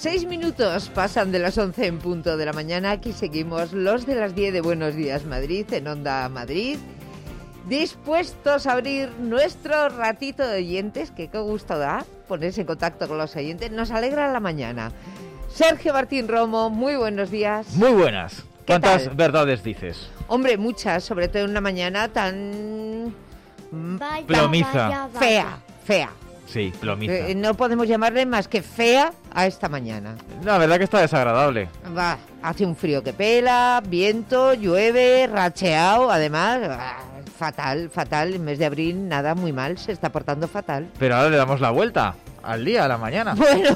6 minutos pasan de las 11 en punto de la mañana. Aquí seguimos los de las 10 de Buenos Días Madrid, en Onda Madrid, dispuestos a abrir nuestro ratito de oyentes, que qué gusto da ponerse en contacto con los oyentes. Nos alegra la mañana. Sergio Martín Romo, muy buenos días. Muy buenas. ¿Cuántas tal? verdades dices? Hombre, muchas, sobre todo en una mañana tan Plomiza. fea. Sí, plomiza. No podemos llamarle más que fea a esta mañana. La verdad que está desagradable. Va, hace un frío que pela, viento, llueve, racheado, además, fatal. El mes de abril, nada, muy mal, se está portando fatal. Pero ahora le damos la vuelta al día, a la mañana. Bueno,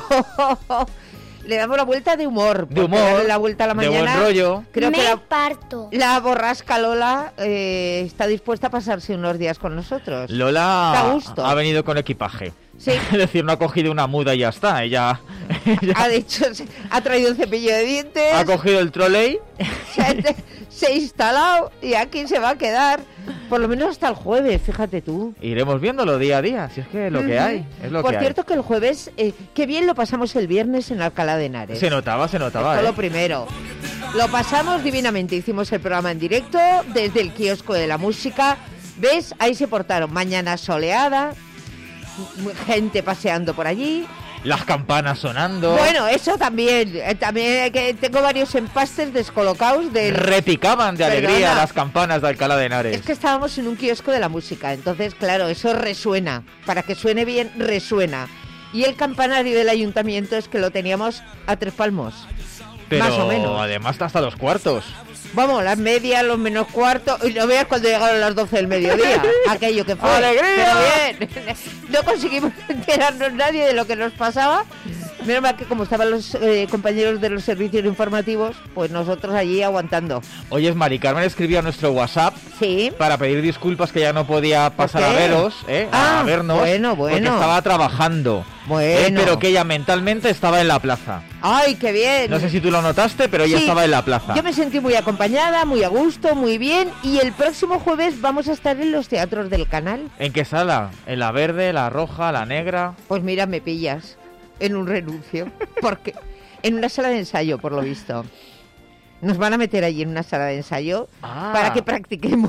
le damos la vuelta de humor. De humor, darle la vuelta a la mañana, de buen rollo. Creo Me que parto. la borrasca Lola está dispuesta a pasarse unos días con nosotros. Lola Da gusto. ha venido con equipaje. Sí. Es decir, no ha cogido una muda y ya está. Ella Ha dicho, ha traído un cepillo de dientes. ha cogido el trolley. Se ha instalado y aquí se va a quedar por lo menos hasta el jueves, fíjate tú. Iremos viéndolo día a día, si es que lo que hay, es lo Por que cierto, que el jueves, qué bien lo pasamos el viernes en Alcalá de Henares. hay. Se notaba. Esto lo primero. Lo pasamos divinamente, hicimos el programa en directo desde el kiosco de la música. ¿Ves? Ahí se portaron. Mañana soleada, gente paseando por allí. Las campanas sonando. Bueno, eso también. También que tengo varios empastes descolocados del... Repicaban de alegría Perdona. las campanas de Alcalá de Henares. Es que estábamos en un kiosco de la música, entonces, claro, eso resuena. Para que suene bien, resuena. Y el campanario del ayuntamiento es que lo teníamos a 3 palmos. Pero más o menos. además hasta los cuartos. Vamos, las medias, los menos cuartos. Y no veas cuando llegaron las 12 del mediodía. Aquello que fue. ¡Alegría! Pero bien. No conseguimos enterarnos nadie de lo que nos pasaba. Menos mal que como estaban los compañeros de los servicios informativos, pues nosotros allí aguantando. Oye, Mari Carmen escribió a nuestro WhatsApp Sí. para pedir disculpas, que ya no podía pasar a qué? veros, a vernos, bueno. porque estaba trabajando. Bueno. Pero que ella mentalmente estaba en la plaza. ¡Ay, qué bien! No sé si tú lo notaste, pero ella Sí, estaba en la plaza. Yo me sentí muy acompañada, muy a gusto, muy bien. Y el próximo jueves vamos a estar en los teatros del canal. ¿En qué sala? ¿En la verde, la roja, la negra? Pues mira, me pillas en un renuncio. Porque en una sala de ensayo, por lo visto. Nos van a meter allí en una sala de ensayo para que practiquemos.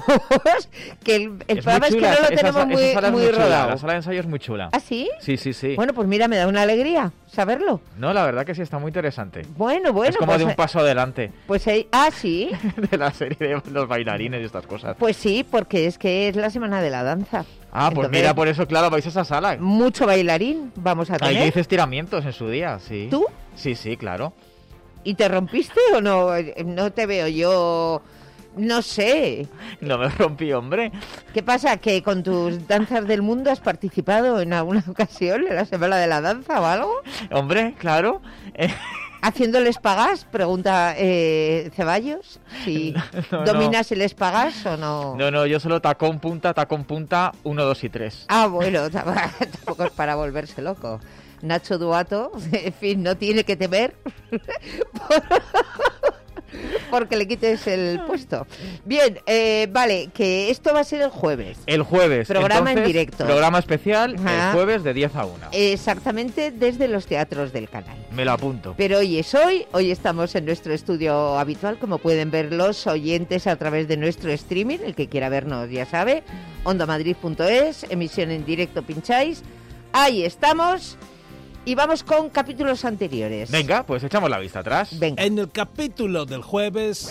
Que el Es programa es muy que chula, no lo esa tenemos sala es muy chula, rodado. La sala de ensayo es muy chula. ¿Ah, sí? Sí. Bueno, pues mira, me da una alegría saberlo. No, la verdad que sí, está muy interesante. Bueno. Es como pues, de un paso adelante Pues sí. de la serie de los bailarines y estas cosas. Pues sí, porque es que es la semana de la danza. Ah, pues Entonces, mira, por eso, claro, vais a esa sala. mucho bailarín vamos a tener. Ahí hice estiramientos en su día, sí. ¿Tú? Sí, claro. ¿Y te rompiste o no? No te veo yo... No sé. No me rompí, hombre. ¿Qué pasa? ¿Que con tus danzas del mundo has participado en alguna ocasión en la Semana de la Danza o algo? Hombre, claro. ¿Haciéndoles pagás? Pregunta Ceballos. Si No. dominas el espagás o no. No, yo solo tacón, punta, 1, 2 y 3. Ah, bueno, tampoco es para volverse loco. Nacho Duato, en fin, no tiene que temer porque le quites el puesto. Bien, vale, que esto va a ser el jueves. El jueves. Programa en entonces, directo. Programa especial Ajá. el jueves de 10 a 1. Exactamente desde los teatros del canal. Me lo apunto. Pero hoy estamos en nuestro estudio habitual, como pueden ver los oyentes a través de nuestro streaming. El que quiera vernos ya sabe, ondamadrid.es, emisión en directo, pincháis. Ahí estamos. Y vamos con capítulos anteriores. Venga, pues echamos la vista atrás. Venga. En el capítulo del jueves,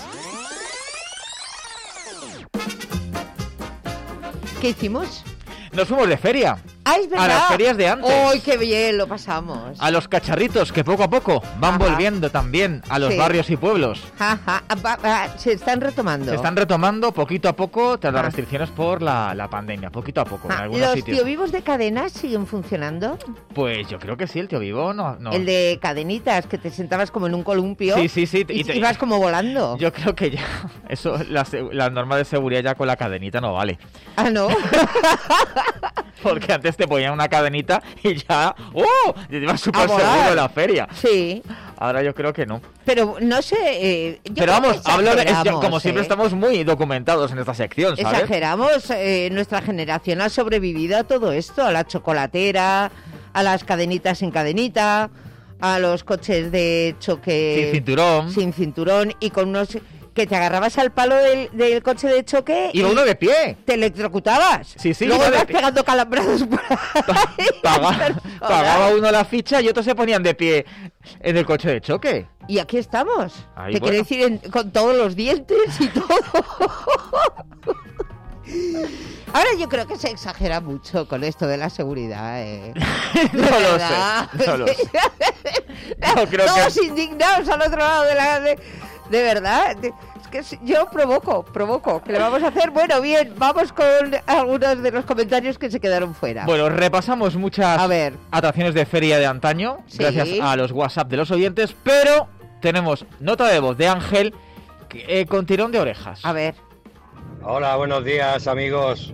¿Qué hicimos? Nos fuimos de feria. ¡Ah, es verdad! A las ferias de antes. ¡Ay, qué bien lo pasamos! A los cacharritos que poco a poco van Ajá. volviendo también a los Sí. barrios y pueblos. Ajá, se están retomando. Se están retomando poquito a poco tras las Ah. restricciones por la pandemia. Poquito a poco, en algunos ¿Los sitios. tío-vivos de cadenas siguen funcionando? Pues yo creo que sí, el tío vivo no. El de cadenitas, que te sentabas como en un columpio. Sí. Y ibas como volando. Yo creo que ya, eso, la norma de seguridad ya con la cadenita no vale. Ah, ¿no? Porque antes te ponían una cadenita y ya, ¡oh! Y te ibas súper volar. seguro de la feria. Sí. Ahora yo creo que no. Pero no sé... yo Pero creo que vamos, hablo de, exageramos, como siempre estamos muy documentados en esta sección, ¿sabes? Exageramos. Nuestra generación ha sobrevivido a todo esto, a la chocolatera, a las cadenitas en cadenita, a los coches de choque sin cinturón y con unos que te agarrabas al palo del coche de choque y uno de pie. Te electrocutadas. Sí, luego ibas pegando calambrados por ahí. Pagaba uno la ficha y otros se ponían de pie en el coche de choque. Y aquí estamos. Ahí, te quiero decir, con todos los dientes y todo. Ahora yo creo que se exagera mucho con esto de la seguridad. No lo sé. No creo todos indignados al otro lado de verdad. Es que yo provoco. ¿Qué le vamos a hacer? Bueno, bien, vamos con algunos de los comentarios que se quedaron fuera. Bueno, repasamos muchas atracciones de feria de antaño, gracias a los WhatsApp de los oyentes, pero tenemos nota de voz de Ángel con tirón de orejas. A ver. Hola, buenos días, amigos.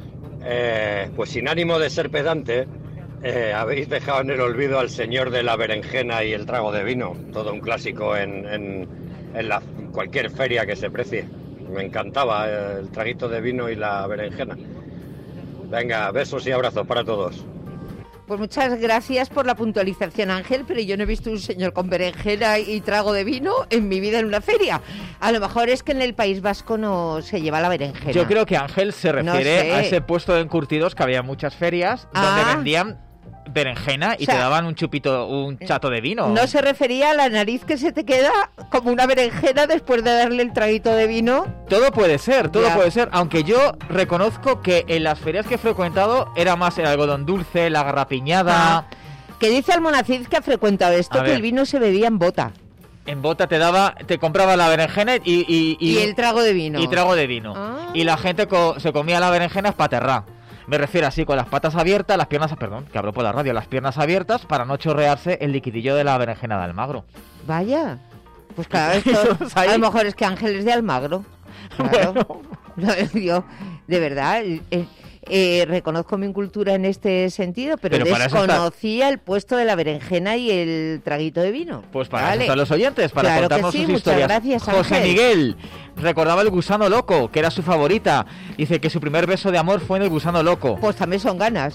Pues sin ánimo de ser pedante, habéis dejado en el olvido al señor de la berenjena y el trago de vino, todo un clásico en cualquier feria que se precie. Me encantaba el traguito de vino y la berenjena. Venga, besos y abrazos para todos. Pues muchas gracias por la puntualización, Ángel, pero yo no he visto un señor con berenjena y trago de vino en mi vida en una feria. A lo mejor es que en el País Vasco no se lleva la berenjena. Yo creo que Ángel se refiere a ese puesto de encurtidos que había en muchas ferias donde vendían berenjena y te daban un chupito, un chato de vino. No se refería a la nariz que se te queda como una berenjena después de darle el traguito de vino. Todo puede ser, puede ser, aunque yo reconozco que en las ferias que he frecuentado era más el algodón dulce, la garrapiñada. Que dice Almonacid que ha frecuentado esto, que el vino se bebía en bota. En bota te compraba la berenjena y el trago de vino. Y la gente se comía la berenjena espaterrá. Me refiero así, con las patas abiertas, las piernas, perdón, que hablo por la radio, las piernas abiertas para no chorrearse el liquidillo de la berenjena de Almagro. Vaya, pues claro, esto a lo mejor es que Ángel es de Almagro. Claro. Bueno. Yo, de verdad, reconozco mi cultura en este sentido, pero desconocía el puesto de la berenjena y el traguito de vino. Pues para eso están los oyentes, para contarnos sus historias. Muchas gracias, Ángel. José Miguel recordaba el gusano loco, que era su favorita. Dice que su primer beso de amor fue en el gusano loco. Pues también son ganas.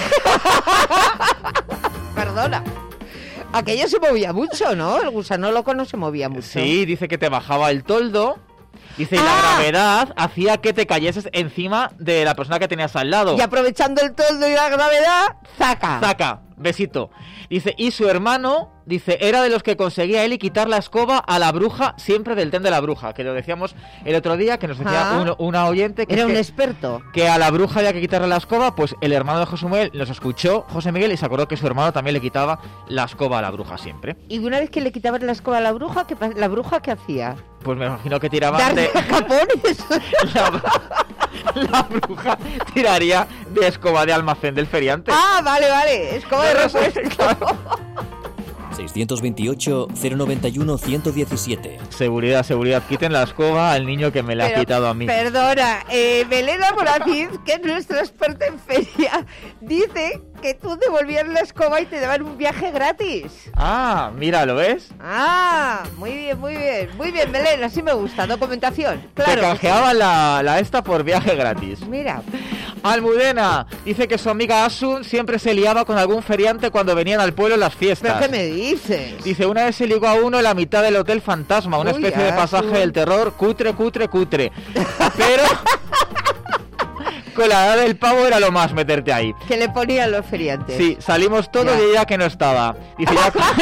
Perdona. Aquello se movía mucho, ¿no? El gusano loco no se movía mucho. Sí, dice que te bajaba el toldo. Dice, y la gravedad hacía que te cayeses encima de la persona que tenías al lado. Y aprovechando el toldo y la gravedad, ¡zaca! Besito. Dice, y su hermano, dice, era de los que conseguía él y quitar la escoba a la bruja, siempre del tren de la bruja, que lo decíamos el otro día, que nos decía una oyente que era un experto. Que a la bruja había que quitarle la escoba, pues el hermano de José Miguel nos escuchó, José Miguel, y se acordó que su hermano también le quitaba la escoba a la bruja siempre. Y una vez que le quitaban la escoba a la bruja, ¿qué hacía? Pues me imagino que tiraban ¿Darle capones? La bruja tiraría de escoba de almacén del feriante. Ah, vale, escoba de repuesto. 628-091-117. Seguridad, quiten la escoba al niño que me la ha quitado a mí. Perdona, Belén Moraciz, que es nuestra experta en feria, dice que tú devolvías la escoba y te daban un viaje gratis. Ah, mira, ¿lo ves? Ah, muy bien, Belén, así me gusta, documentación. Claro. Te canjeaban la esta por viaje gratis. Mira. Almudena dice que su amiga Asun siempre se liaba con algún feriante cuando venían al pueblo en las fiestas. ¿Pero qué me dices? Dice, una vez se ligó a uno en la mitad del Hotel Fantasma, una especie de pasaje del terror, cutre. Pero con la edad del pavo era lo más meterte ahí. Que le ponían los feriantes. Sí, salimos todos y ella que no estaba. Dice,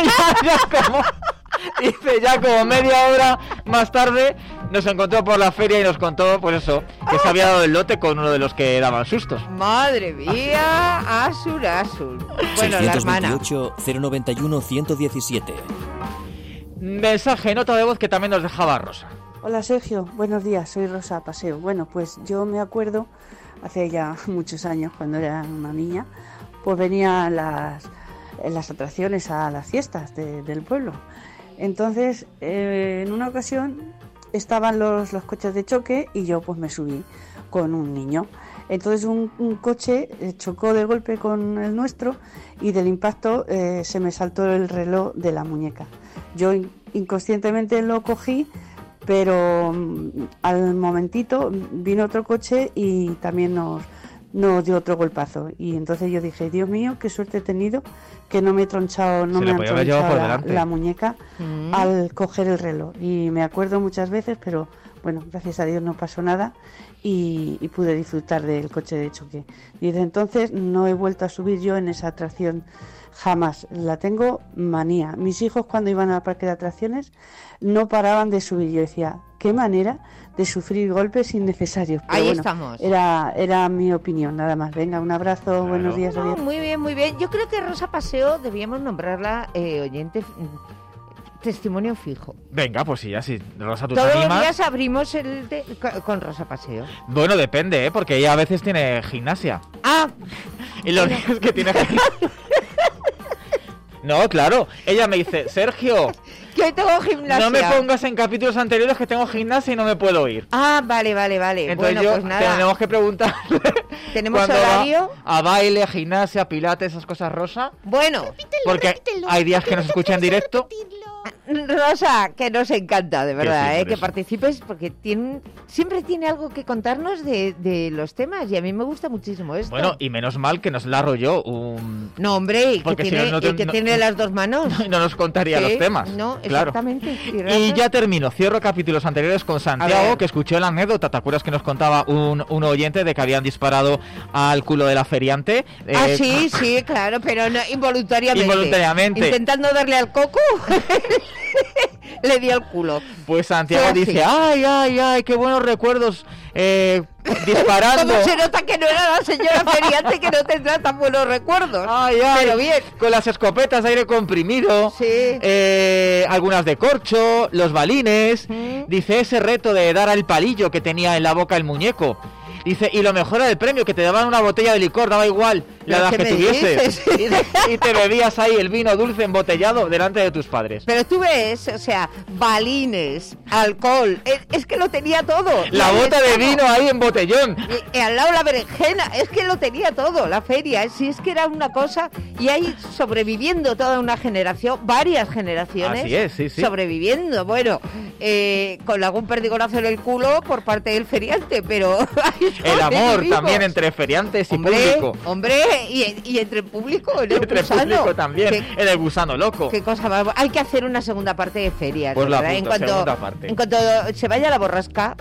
ya como media hora más tarde nos encontró por la feria y nos contó, pues eso, que se había dado el lote con uno de los que daban sustos. Madre mía, Asun. Bueno, la hermana. 628-091-117. Mensaje, nota de voz que también nos dejaba Rosa. Hola Sergio, buenos días, soy Rosa Paseo. Bueno, pues yo me acuerdo, hace ya muchos años, cuando era una niña, pues venían las atracciones a las fiestas del pueblo. Entonces, en una ocasión estaban los coches de choque y yo pues me subí con un niño. Entonces un coche chocó de golpe con el nuestro y del impacto se me saltó el reloj de la muñeca. Yo inconscientemente lo cogí, pero al momentito vino otro coche y también no dio otro golpazo. Y entonces yo dije, Dios mío, qué suerte he tenido que no me he tronchado, no Se me le han podía haber llevado por tronchado delante. la muñeca al coger el reloj. Y me acuerdo muchas veces, pero bueno, gracias a Dios no pasó nada y pude disfrutar del coche de choque. Y desde entonces no he vuelto a subir yo en esa atracción jamás. La tengo manía. Mis hijos cuando iban al parque de atracciones no paraban de subir. Yo decía, qué manera de sufrir golpes innecesarios. Pero Ahí bueno, estamos. Era mi opinión, nada más. Venga, un abrazo, Claro. buenos días, No, adiós. muy bien, muy bien. Yo creo que Rosa Paseo debíamos nombrarla oyente testimonio fijo. Venga, pues sí, ya sí. Rosa, tú te Todos los animas. días abrimos con Rosa Paseo. Bueno, depende, ¿eh? Porque ella a veces tiene gimnasia. Ah, Y los días que tiene gimnasia... No, claro. Ella me dice, Sergio, que hoy tengo gimnasia. no me pongas en capítulos anteriores que tengo gimnasia y no me puedo ir. Ah, vale. Entonces Bueno, pues nada. tenemos que preguntar. ¿Tenemos cuando va horario? a baile, gimnasia, pilates, esas cosas, Rosa. Bueno, Porque hay días que nos escuchan en directo. Rosa, que nos encanta, de verdad, sí, por que eso. participes, porque siempre tiene algo que contarnos de los temas, y a mí me gusta muchísimo esto. Bueno, y menos mal que nos la arrolló un... No, hombre, y que Porque si tiene, no, no y que tiene las dos manos. No nos contaría Sí, los temas. No, claro. exactamente. Y ya termino, cierro capítulos anteriores con A Santiago, ver. que escuchó la anécdota. ¿Te acuerdas que nos contaba un oyente de que habían disparado al culo de la feriante? Ah, sí, claro, pero no, involuntariamente. Involuntariamente. Intentando darle al coco, le dio al culo. Pues Santiago Fue así. dice, ay, qué buenos recuerdos disparando. ¿Cómo se nota que no era la señora feriante que no tendrá tan buenos recuerdos? Ay, Pero bien. con las escopetas de aire comprimido, Sí. algunas de corcho, los balines. Dice ese reto de dar al palillo que tenía en la boca el muñeco. Dice, y lo mejor era el premio, que te daban una botella de licor, daba igual la ¿Pero edad qué que me tuvieses. dices? Y te bebías ahí el vino dulce embotellado delante de tus padres. Pero tú ves, o sea, balines, alcohol, es que lo tenía todo. La Y bota de estaba. vino ahí en botellón. Y al lado la berenjena, es que lo tenía todo, la feria, si es que era una cosa, y ahí sobreviviendo toda una generación, varias generaciones, Así es, sí, sí. sobreviviendo, bueno, con algún perdigonazo en el culo por parte del feriante, pero ahí El amor sobrevivimos. también entre feriantes y Hombre, público. hombre, y entre público, en el Entre gusano. público también, ¿Qué, en el gusano loco. qué cosa más? Hay que hacer una segunda parte de ferias, Pues de la verdad. apunto, segunda parte. En cuanto se vaya la borrasca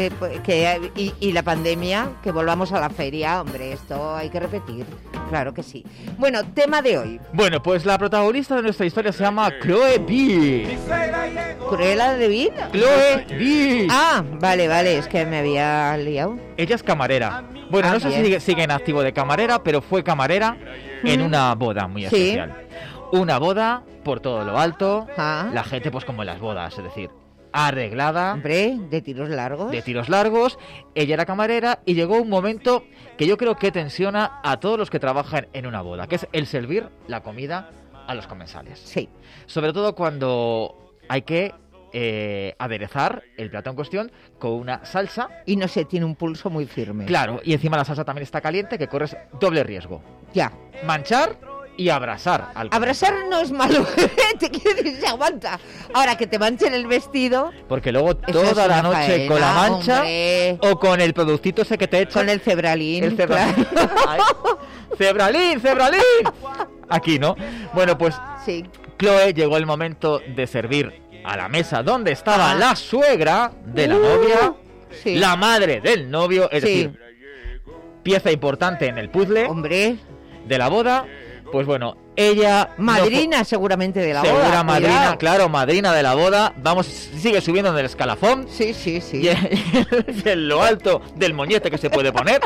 y la pandemia, que volvamos a la feria, hombre, esto hay que repetir, claro que sí. Bueno, tema de hoy, Bueno, pues la protagonista de nuestra historia se llama Chloe B. Cruella de Vil. Chloe B. Ah, vale, es que me había liado. Ella es camarera. Bueno, Ah, no sé bien. si sigue en activo de camarera, pero fue camarera en una boda muy Sí. especial. Una boda por todo lo alto, Ah. la gente pues como en las bodas, es decir, arreglada, Hombre, de tiros largos. de tiros largos. Ella era camarera y llegó un momento que yo creo que tensiona a todos los que trabajan en una boda, que es el servir la comida a los comensales. Sí. Sobre todo cuando hay que aderezar el plato en cuestión con una salsa. Y no sé, tiene un pulso muy firme. Claro, y encima la salsa también está caliente, que corres doble riesgo. Ya. Manchar y abrasar al Abrazar no es malo, te quiero decir, se aguanta. Ahora que te manchen el vestido, porque luego eso es toda la una noche faena, con la mancha hombre. o con el productito ese que te echan. Con el cebralín. El cebralín. claro. Ay, ¡Cebralín, cebralín! Aquí, ¿no? Bueno, pues Sí. Chloe llegó el momento de servir a la mesa donde estaba Ah. la suegra de la novia, Sí. la madre del novio, es Sí. decir, pieza importante en el puzzle Hombre, de la boda. Pues bueno, ella... no madrina seguramente de la fue- segura boda. madrina, cuidado. claro, madrina de la boda. Vamos, sigue subiendo en el escalafón. Sí, sí, sí. Y en lo alto del moñete que se puede poner.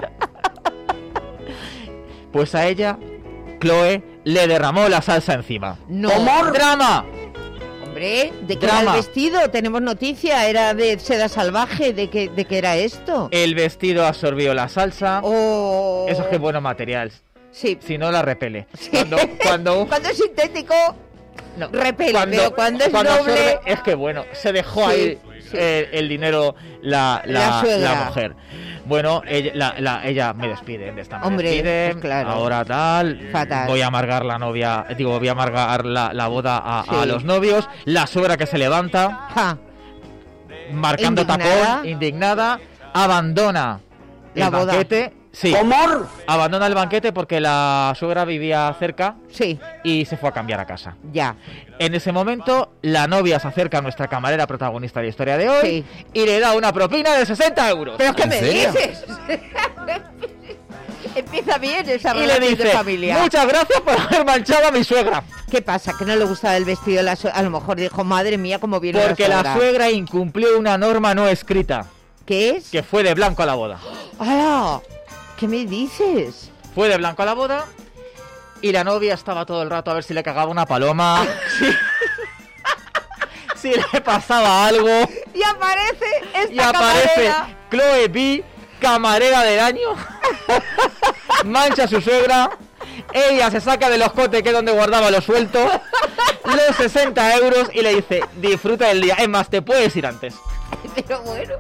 Pues a ella, Chloe, le derramó la salsa encima. No. ¡Drama! Hombre, ¿de qué era Drama. el vestido? Tenemos noticia, era de seda salvaje, ¿de qué era esto? El vestido absorbió la salsa. Oh. Eso es que bueno material. Sí. Si no, la repele. Sí. Cuando Cuando es sintético, no, repele, pero cuando es doble... absorbe, es que bueno, se dejó Sí, ahí sí. el dinero la suegra. mujer. Bueno, ella me despide de esta manera. Hombre, Me despide, pues claro. ahora tal, Fatal. voy a amargar la novia, voy a amargar la boda a Sí. los novios, la suegra que se levanta, Ja, marcando Indignada. tacón, indignada, abandona La el boda. banquete Sí. Abandona el banquete porque la suegra vivía cerca. Sí. Y se fue a cambiar a casa. Ya. En ese momento, la novia se acerca a nuestra camarera protagonista de la historia de hoy y le da una propina de 60 euros. ¿Pero qué me serio? dices? Empieza bien esa y le relación dice, de familia. muchas gracias por haber manchado a mi suegra. ¿Qué pasa? ¿Que no le gustaba el vestido de la suegra? A lo mejor dijo, madre mía, cómo viene Porque la suegra incumplió una norma no escrita. ¿Qué es? Que fue de blanco a la boda. ¡Hala! ¿Qué me dices? Fue de blanco a la boda y la novia estaba todo el rato a ver si le cagaba una paloma. si le pasaba algo. Y aparece esta camarera. Chloe B, camarera del año. Mancha a su suegra. Ella se saca del escote, que es donde guardaba lo suelto, los 60 euros y le dice, disfruta del día. Es más, te puedes ir antes. Pero bueno.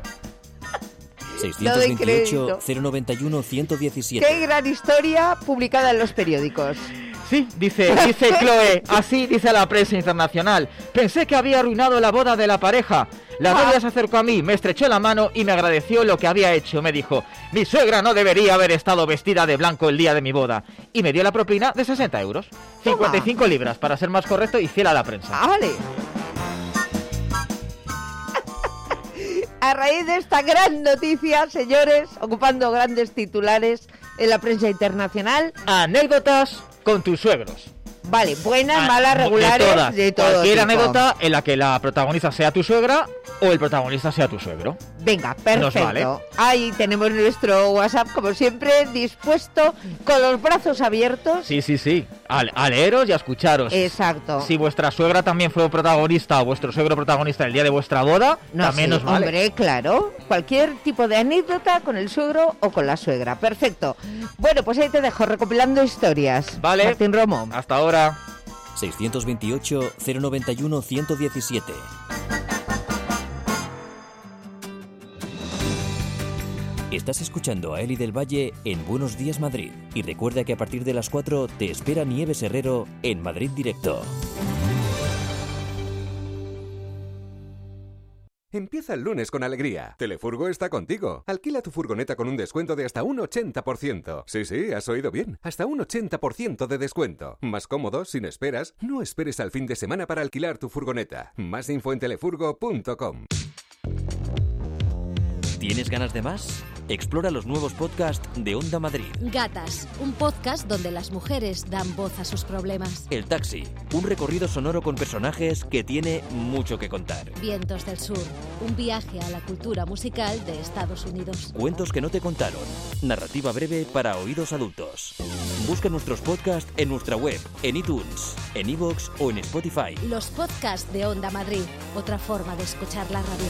628-091-117. Qué gran historia publicada en los periódicos. Sí, dice Chloe, así dice la prensa internacional. Pensé que había arruinado la boda de la pareja. La novia se acercó a mí, me estrechó la mano y me agradeció lo que había hecho. Me dijo, mi suegra no debería haber estado vestida de blanco el día de mi boda. Y me dio la propina de 60 euros. 55 libras, para ser más correcto y fiel a la prensa. Ah, vale. A raíz de esta gran noticia, señores, ocupando grandes titulares en la prensa internacional. Anécdotas con tus suegros. Vale, buenas, malas, regulares, de todo Cualquier tipo. anécdota en la que la protagonista sea tu suegra o el protagonista sea tu suegro. Venga, perfecto. Vale. Ahí tenemos nuestro WhatsApp, como siempre, dispuesto, con los brazos abiertos. Sí. A leeros y a escucharos. Exacto. Si vuestra suegra también fue protagonista o vuestro suegro protagonista el día de vuestra boda, también nos vale. Hombre, claro. Cualquier tipo de anécdota con el suegro o con la suegra. Perfecto. Bueno, pues ahí te dejo recopilando historias. Vale. Martín Romo. Hasta ahora. 628-091-117. Estás escuchando a Eli del Valle en Buenos Días Madrid. Y recuerda que a partir de las 4 te espera Nieves Herrero en Madrid Directo. Empieza el lunes con alegría. Telefurgo está contigo. Alquila tu furgoneta con un descuento de hasta un 80%. Sí, has oído bien. Hasta un 80% de descuento. Más cómodo, sin esperas. No esperes al fin de semana para alquilar tu furgoneta. Más info en telefurgo.com. ¿Tienes ganas de más? Explora los nuevos podcasts de Onda Madrid. Gatas, un podcast donde las mujeres dan voz a sus problemas. El Taxi, un recorrido sonoro con personajes que tiene mucho que contar. Vientos del Sur, un viaje a la cultura musical de Estados Unidos. Cuentos que no te contaron. Narrativa breve para oídos adultos. Busca nuestros podcasts en nuestra web, en iTunes, en iVoox o en Spotify. Los podcasts de Onda Madrid, otra forma de escuchar la radio.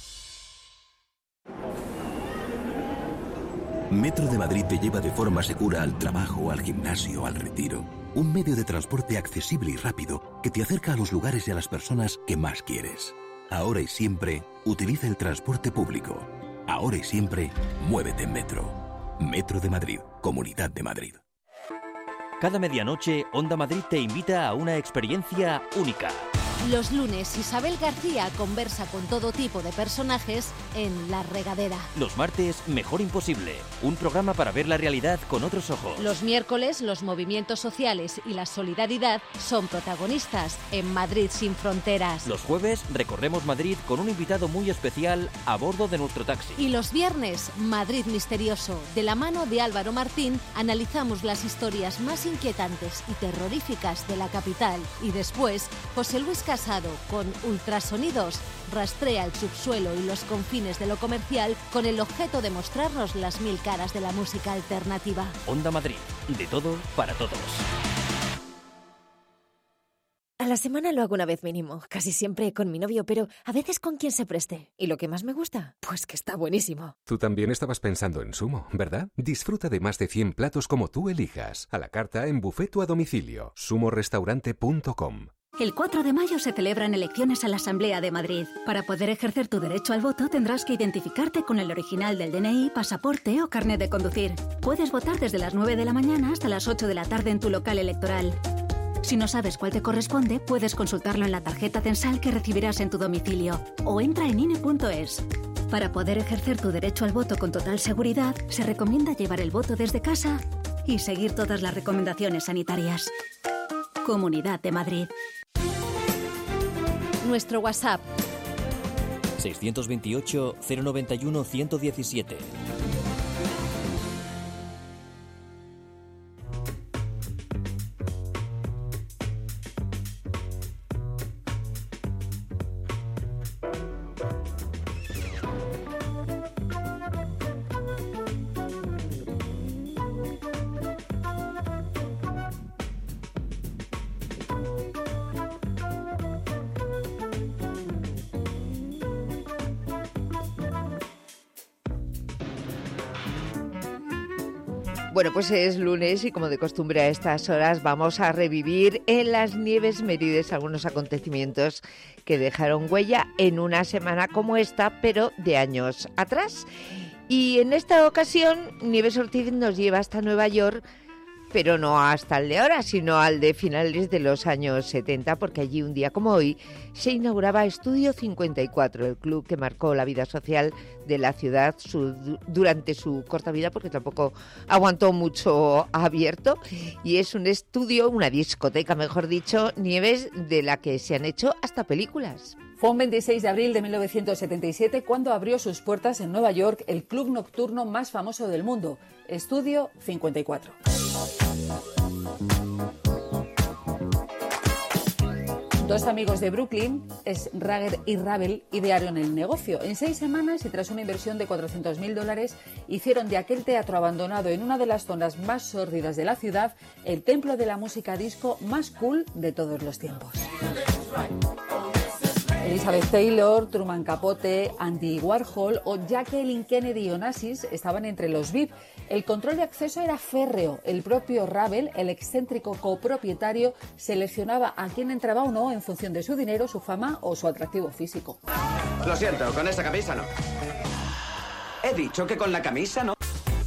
Metro de Madrid te lleva de forma segura al trabajo, al gimnasio, al retiro. Un medio de transporte accesible y rápido que te acerca a los lugares y a las personas que más quieres. Ahora y siempre, utiliza el transporte público. Ahora y siempre, muévete en Metro. Metro de Madrid, Comunidad de Madrid. Cada medianoche, Onda Madrid te invita a una experiencia única. Los lunes, Isabel García conversa con todo tipo de personajes en La Regadera. Los martes, Mejor Imposible, un programa para ver la realidad con otros ojos. Los miércoles, los movimientos sociales y la solidaridad son protagonistas en Madrid sin fronteras. Los jueves, recorremos Madrid con un invitado muy especial a bordo de nuestro taxi. Y los viernes, Madrid Misterioso. De la mano de Álvaro Martín, analizamos las historias más inquietantes y terroríficas de la capital. Y después, José Luis Casado, con Ultrasonidos, rastrea el subsuelo y los confines de lo comercial con el objeto de mostrarnos las 1000 caras de la música alternativa. Onda Madrid, de todo para todos. A la semana lo hago una vez mínimo, casi siempre con mi novio, pero a veces con quien se preste. ¿Y lo que más me gusta? Pues que está buenísimo. Tú también estabas pensando en Sumo, ¿verdad? Disfruta de más de 100 platos como tú elijas. A la carta, en buffet o a domicilio. sumorestaurante.com. El 4 de mayo se celebran elecciones a la Asamblea de Madrid. Para poder ejercer tu derecho al voto tendrás que identificarte con el original del DNI, pasaporte o carnet de conducir. Puedes votar desde las 9 de la mañana hasta las 8 de la tarde en tu local electoral. Si no sabes cuál te corresponde, puedes consultarlo en la tarjeta censal que recibirás en tu domicilio o entra en INE.es. Para poder ejercer tu derecho al voto con total seguridad, se recomienda llevar el voto desde casa y seguir todas las recomendaciones sanitarias. Comunidad de Madrid. Nuestro WhatsApp 628 091 117. Bueno, pues es lunes y como de costumbre a estas horas vamos a revivir en las Nieves Merides algunos acontecimientos que dejaron huella en una semana como esta, pero de años atrás. Y en esta ocasión Nieves Ortiz nos lleva hasta Nueva York, pero no hasta el de ahora, sino al de finales de los años 70, porque allí un día como hoy se inauguraba Estudio 54, el club que marcó la vida social de la ciudad durante su corta vida, porque tampoco aguantó mucho abierto, y es un estudio, una discoteca, mejor dicho, Nieves, de la que se han hecho hasta películas. Fue un 26 de abril de 1977 cuando abrió sus puertas en Nueva York el club nocturno más famoso del mundo, Estudio 54. Dos amigos de Brooklyn, Rager y Ravel, idearon el negocio. En 6 semanas y tras una inversión de $400.000, hicieron de aquel teatro abandonado en una de las zonas más sórdidas de la ciudad el templo de la música disco más cool de todos los tiempos. Elizabeth Taylor, Truman Capote, Andy Warhol o Jacqueline Kennedy y Onassis estaban entre los VIP. El control de acceso era férreo. El propio Ravel, el excéntrico copropietario, seleccionaba a quién entraba o no en función de su dinero, su fama o su atractivo físico. Lo siento, con esa camisa no. He dicho que con la camisa no.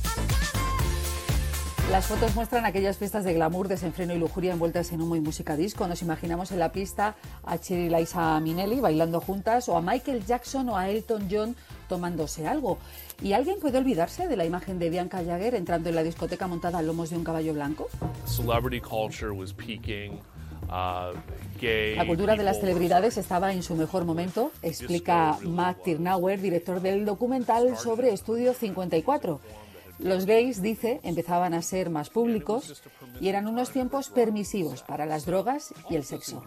Las fotos muestran aquellas fiestas de glamour, desenfreno y lujuria envueltas en humo y música disco. Nos imaginamos en la pista a Cher y Liza Minnelli bailando juntas, o a Michael Jackson o a Elton John tomándose algo. ¿Y alguien puede olvidarse de la imagen de Bianca Jagger entrando en la discoteca montada a lomos de un caballo blanco? La cultura de las celebridades estaba en su mejor momento, explica Matt Tirnauer, director del documental sobre Estudio 54. Los gays, dice, empezaban a ser más públicos y eran unos tiempos permisivos para las drogas y el sexo.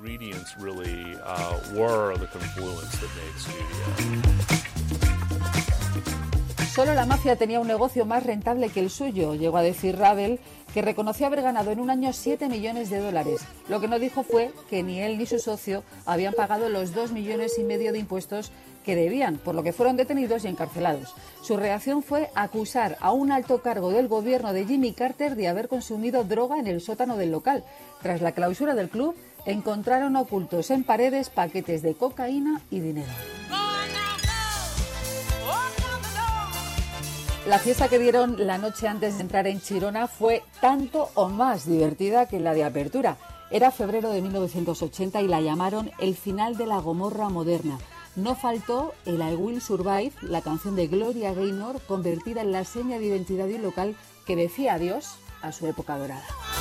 Solo la mafia tenía un negocio más rentable que el suyo, llegó a decir Ravel, que reconoció haber ganado en un año $7 millones. Lo que no dijo fue que ni él ni su socio habían pagado los $2,5 millones de impuestos que debían, por lo que fueron detenidos y encarcelados. Su reacción fue acusar a un alto cargo del gobierno de Jimmy Carter de haber consumido droga en el sótano del local. Tras la clausura del club, encontraron ocultos en paredes paquetes de cocaína y dinero. La fiesta que dieron la noche antes de entrar en Chirona fue tanto o más divertida que la de apertura. Era febrero de 1980 y la llamaron el final de la Gomorra moderna. No faltó el I Will Survive, la canción de Gloria Gaynor, convertida en la seña de identidad de un local que decía adiós a su época dorada.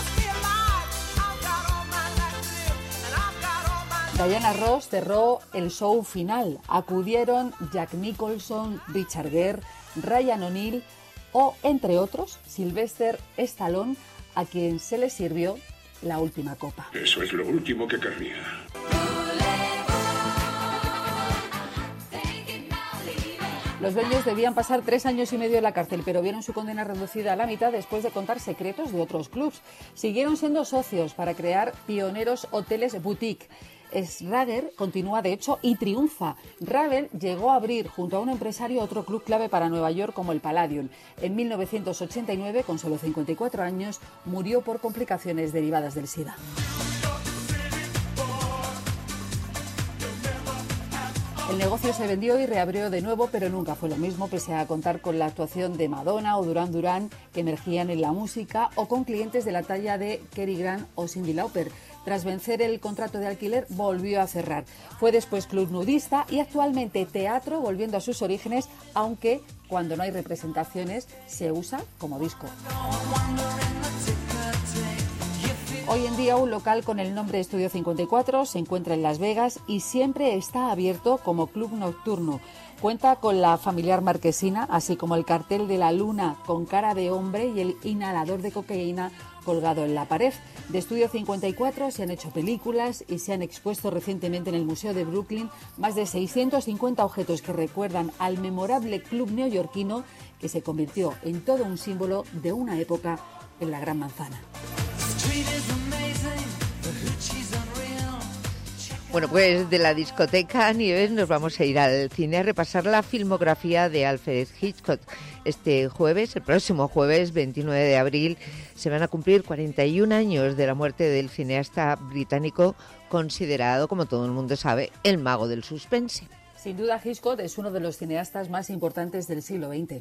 Diana Ross cerró el show final. Acudieron Jack Nicholson, Richard Gere, Ryan O'Neal o, entre otros, Sylvester Stallone, a quien se le sirvió la última copa. Eso es lo último que querría. Los dueños debían pasar 3 años y medio en la cárcel, pero vieron su condena reducida a la mitad después de contar secretos de otros clubs. Siguieron siendo socios para crear pioneros hoteles boutique. Rager continúa, de hecho, y triunfa. Ravel llegó a abrir junto a un empresario otro club clave para Nueva York como el Palladium. En 1989, con solo 54 años, murió por complicaciones derivadas del SIDA. El negocio se vendió y reabrió de nuevo, pero nunca fue lo mismo, pese a contar con la actuación de Madonna o Duran Duran, que emergían en la música, o con clientes de la talla de Cary Grant o Cyndi Lauper. Tras vencer el contrato de alquiler, volvió a cerrar. Fue después club nudista y actualmente teatro, volviendo a sus orígenes, aunque cuando no hay representaciones se usa como disco. Hoy en día un local con el nombre Estudio 54 se encuentra en Las Vegas y siempre está abierto como club nocturno. Cuenta con la familiar marquesina, así como el cartel de la luna con cara de hombre y el inhalador de cocaína colgado en la pared. De Estudio 54 se han hecho películas y se han expuesto recientemente en el Museo de Brooklyn más de 650 objetos que recuerdan al memorable club neoyorquino que se convirtió en todo un símbolo de una época en la Gran Manzana. Bueno, pues de la discoteca Nieves nos vamos a ir al cine a repasar la filmografía de Alfred Hitchcock. Este jueves, el próximo jueves, 29 de abril, se van a cumplir 41 años de la muerte del cineasta británico considerado, como todo el mundo sabe, el mago del suspense. Sin duda, Hitchcock es uno de los cineastas más importantes del siglo XX.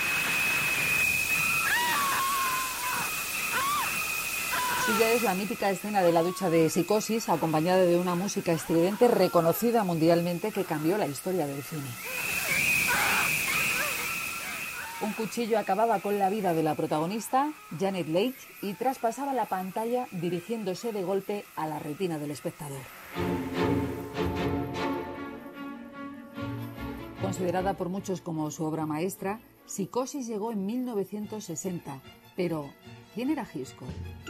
Suya es la mítica escena de la ducha de Psicosis, acompañada de una música estridente reconocida mundialmente que cambió la historia del cine. Un cuchillo acababa con la vida de la protagonista, Janet Leigh, y traspasaba la pantalla dirigiéndose de golpe a la retina del espectador. Considerada por muchos como su obra maestra, Psicosis llegó en 1960, pero ¿quién era Hitchcock?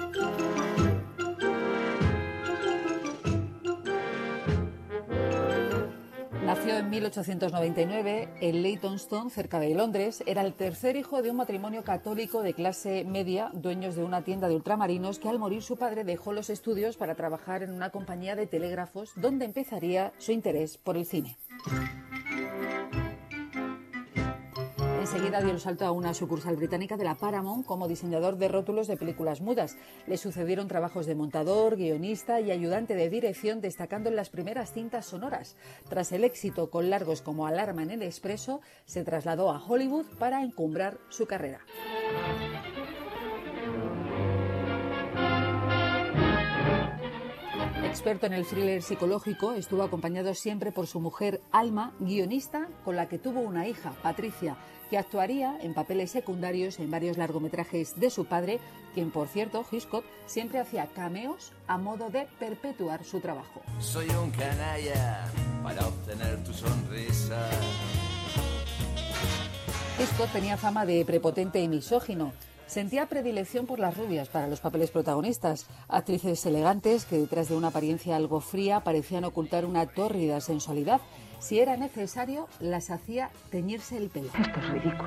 Nació en 1899 en Leytonstone, cerca de Londres. Era el tercer hijo de un matrimonio católico de clase media, dueños de una tienda de ultramarinos, que al morir su padre dejó los estudios para trabajar en una compañía de telégrafos, donde empezaría su interés por el cine. Enseguida dio el salto a una sucursal británica de la Paramount como diseñador de rótulos de películas mudas. Le sucedieron trabajos de montador, guionista y ayudante de dirección, destacando en las primeras cintas sonoras. Tras el éxito con largos como Alarma en el Expreso, se trasladó a Hollywood para encumbrar su carrera. Experto en el thriller psicológico, estuvo acompañado siempre por su mujer Alma, guionista con la que tuvo una hija, Patricia, que actuaría en papeles secundarios en varios largometrajes de su padre, quien, por cierto, Hitchcock, siempre hacía cameos a modo de perpetuar su trabajo. Soy un canalla para obtener tu sonrisa. Hitchcock tenía fama de prepotente y misógino. Sentía predilección por las rubias para los papeles protagonistas, actrices elegantes que detrás de una apariencia algo fría parecían ocultar una tórrida sensualidad. Si era necesario, las hacía teñirse el pelo. Esto es ridículo.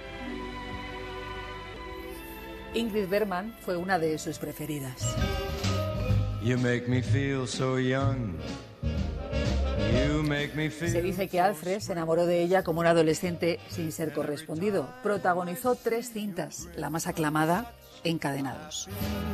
Ingrid Bergman fue una de sus preferidas. You make me feel so young. Se dice que Alfred se enamoró de ella como un adolescente sin ser correspondido. Protagonizó 3 cintas, la más aclamada, Encadenados.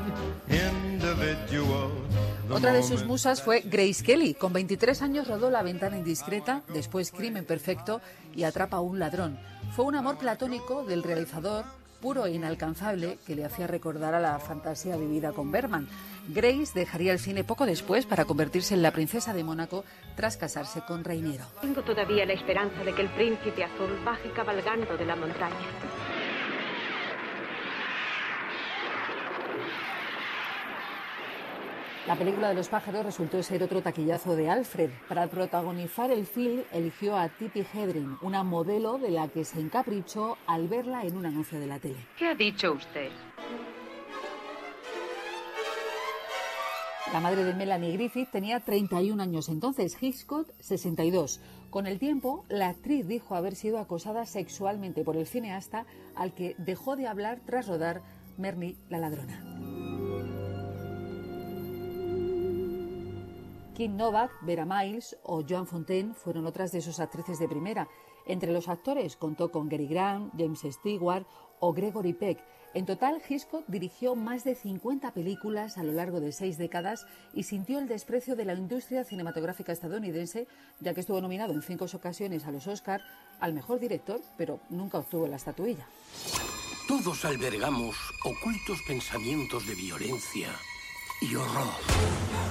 Otra de sus musas fue Grace Kelly. Con 23 años rodó La ventana indiscreta, después Crimen perfecto y Atrapa a un ladrón. Fue un amor platónico del realizador, puro e inalcanzable, que le hacía recordar a la fantasía vivida con Bergman. Grace dejaría el cine poco después para convertirse en la princesa de Mónaco tras casarse con Reiniero. Tengo todavía la esperanza de que el príncipe azul baje cabalgando de la montaña. La película de los pájaros resultó ser otro taquillazo de Alfred. Para protagonizar el film eligió a Tippi Hedren, una modelo de la que se encaprichó al verla en un anuncio de la tele. ¿Qué ha dicho usted? La madre de Melanie Griffith tenía 31 años entonces, Hitchcock 62. Con el tiempo, la actriz dijo haber sido acosada sexualmente por el cineasta, al que dejó de hablar tras rodar Merny la ladrona. Kim Novak, Vera Miles o Joan Fontaine fueron otras de sus actrices de primera. Entre los actores contó con Gary Grant, James Stewart o Gregory Peck. En total, Hitchcock dirigió más de 50 películas a lo largo de 6 décadas y sintió el desprecio de la industria cinematográfica estadounidense, ya que estuvo nominado en 5 ocasiones a los Oscar al mejor director, pero nunca obtuvo la estatuilla. Todos albergamos ocultos pensamientos de violencia y horror.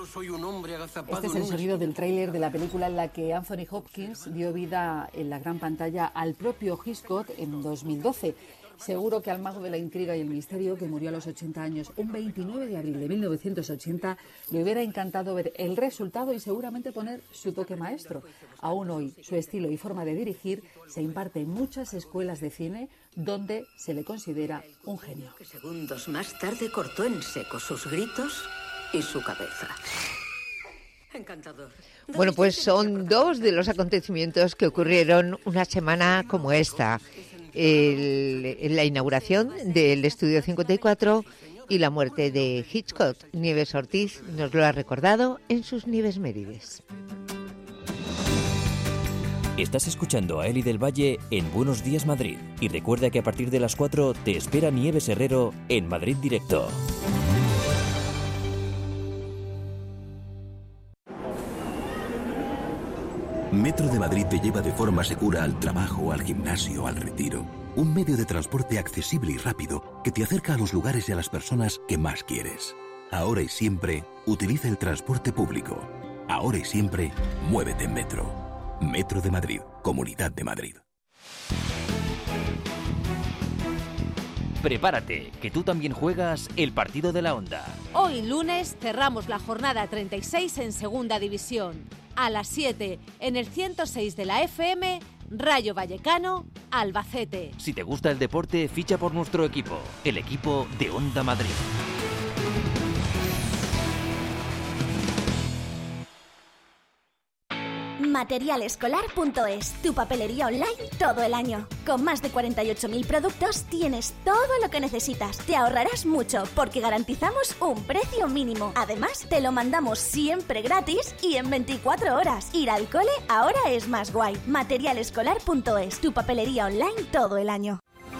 soy un hombre agazapado. Este es el sonido del tráiler de la película en la que Anthony Hopkins dio vida en la gran pantalla al propio Hitchcock en 2012. Seguro que al mago de la intriga y el misterio, que murió a los 80 años, un 29 de abril de 1980, le hubiera encantado ver el resultado y seguramente poner su toque maestro. Aún hoy, su estilo y forma de dirigir se imparte en muchas escuelas de cine donde se le considera un genio. Segundos más tarde cortó en seco sus gritos y su cabeza. Encantador. Bueno, pues son dos de los acontecimientos que ocurrieron una semana como esta. La inauguración del Estudio 54 y la muerte de Hitchcock. Nieves Ortiz nos lo ha recordado en sus Nieves Mérides. Estás escuchando a Eli del Valle en Buenos Días Madrid. Y recuerda que a partir de las 4 te espera Nieves Herrero en Madrid Directo. Metro de Madrid te lleva de forma segura al trabajo, al gimnasio, al retiro. Un medio de transporte accesible y rápido que te acerca a los lugares y a las personas que más quieres. Ahora y siempre, utiliza el transporte público. Ahora y siempre, muévete en Metro. Metro de Madrid, Comunidad de Madrid. Prepárate, que tú también juegas el partido de la Onda. Hoy lunes cerramos la jornada 36 en Segunda División. A las 7 en el 106 de la FM, Rayo Vallecano, Albacete. Si te gusta el deporte, ficha por nuestro equipo, el equipo de Onda Madrid. Materialescolar.es, tu papelería online todo el año. Con más de 48.000 productos tienes todo lo que necesitas. Te ahorrarás mucho porque garantizamos un precio mínimo. Además, te lo mandamos siempre gratis y en 24 horas. Ir al cole ahora es más guay. Materialescolar.es, tu papelería online todo el año.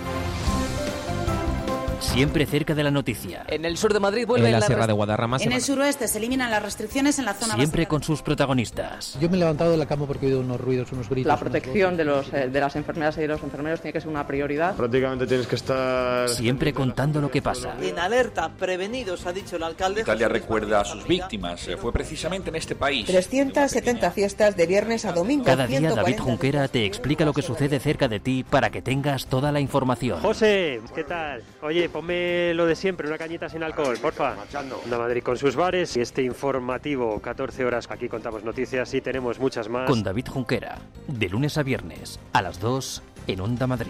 Siempre cerca de la noticia. En el sur de Madrid vuelve la Sierra de Guadarrama. En el suroeste se eliminan las restricciones en la zona Siempre básica. con sus protagonistas. Yo me he levantado de la cama porque he oído unos ruidos, unos gritos. La protección de las enfermeras y de los enfermeros tiene que ser una prioridad. Prácticamente tienes que estar... Siempre contando lo que pasa. En alerta, prevenidos, ha dicho el alcalde. Italia recuerda a sus víctimas. Fue precisamente en este país. 370 fiestas de viernes a domingo. Cada día David Junquera te explica lo que sucede cerca de ti para que tengas toda la información. José, ¿qué tal? Oye, ponme lo de siempre, una cañita sin alcohol, porfa. Onda Madrid con sus bares y este informativo, 14 horas. Aquí contamos noticias y tenemos muchas más. Con David Junquera, de lunes a viernes, a las 2 en Onda Madrid.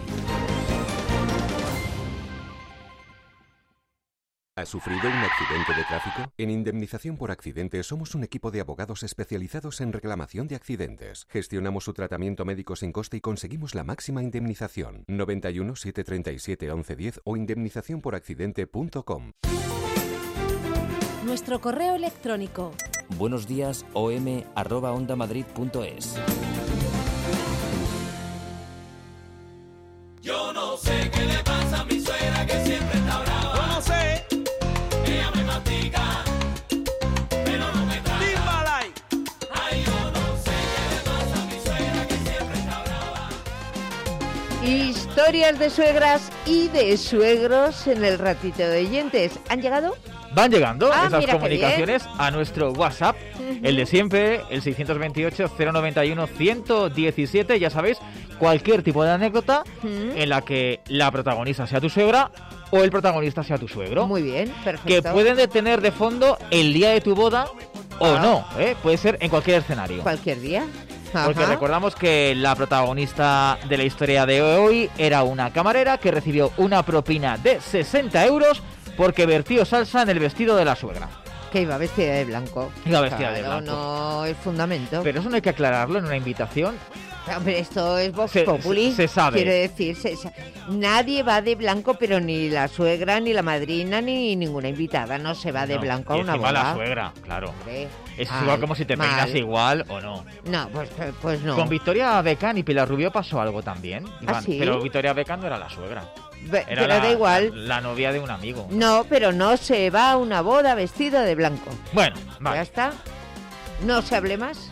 ¿Has sufrido un accidente de tráfico? En Indemnización por Accidentes somos un equipo de abogados especializados en reclamación de accidentes. Gestionamos su tratamiento médico sin coste y conseguimos la máxima indemnización. 91 737 1110 o indemnizacionporaccidente.com. Nuestro correo electrónico. buenosdiasom@ondamadrid.es. Yo no sé qué le pasa a mi suegra que siempre está brava. Yo no sé. Ella me mastica, pero no me trata. ¡Dímbala! Ay, yo no sé qué le pasa a mi suegra que siempre está brava. Historias de suegras y de suegros en el ratito de oyentes. ¿Han llegado? Van llegando esas mira comunicaciones a nuestro WhatsApp, el de siempre, el 628-091-117. Ya sabéis, cualquier tipo de anécdota en la que la protagonista sea tu suegra o el protagonista sea tu suegro. Muy bien, perfecto. Que pueden detener de fondo el día de tu boda o no, puede ser en cualquier escenario. Cualquier día. Porque recordamos que la protagonista de la historia de hoy era una camarera que recibió una propina de 60 euros porque vertió salsa en el vestido de la suegra. Que iba vestida de blanco. Iba vestida de blanco. No es fundamento. Pero eso no hay que aclararlo en una invitación. Hombre, esto es Vox Populi. Se sabe. Quiero decir, nadie va de blanco, pero ni la suegra, ni la madrina, ni ninguna invitada no se va de blanco a una boda. la suegra, claro. Hombre, es igual como si te peinas igual o no. No, pues no. Con Victoria Beckham y Pilar Rubio pasó algo también. ¿Ah, sí? Pero Victoria Beckham no era la suegra. Pero da igual. La novia de un amigo. No, pero no se va a una boda vestida de blanco. Bueno, vale. Ya está. No se hable más.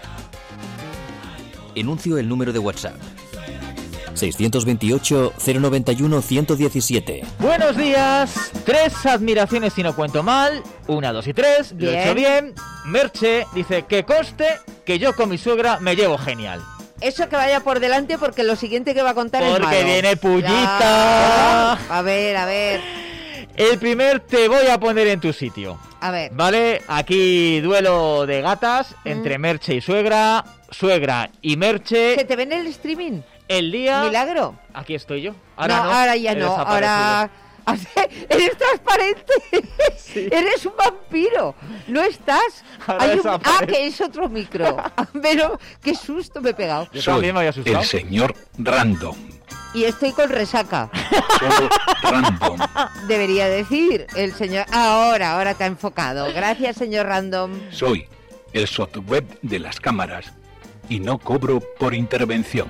Enuncio el número de WhatsApp. 628-091-117. Buenos días. 3 admiraciones si no cuento mal. 1, 2 y 3. Lo he hecho bien. Merche dice que conste que yo con mi suegra me llevo genial. Eso que vaya por delante porque lo siguiente que va a contar es malo. Porque viene pullita. Ya. A ver. El primer te voy a poner en tu sitio. A ver. Vale, aquí duelo de gatas entre Merche y suegra y Merche. ¿Se te ve en el streaming? El día... Milagro. Aquí estoy yo. Ahora ya no. Ahora... Eres transparente. Sí. Eres un vampiro. No estás. Que es otro micro. Pero qué susto me he pegado. Yo también me había asustado. El señor Random. Y estoy con resaca. Solo Random. Debería decir el señor. Ahora te ha enfocado. Gracias, señor Random. Soy el software de las cámaras y no cobro por intervención.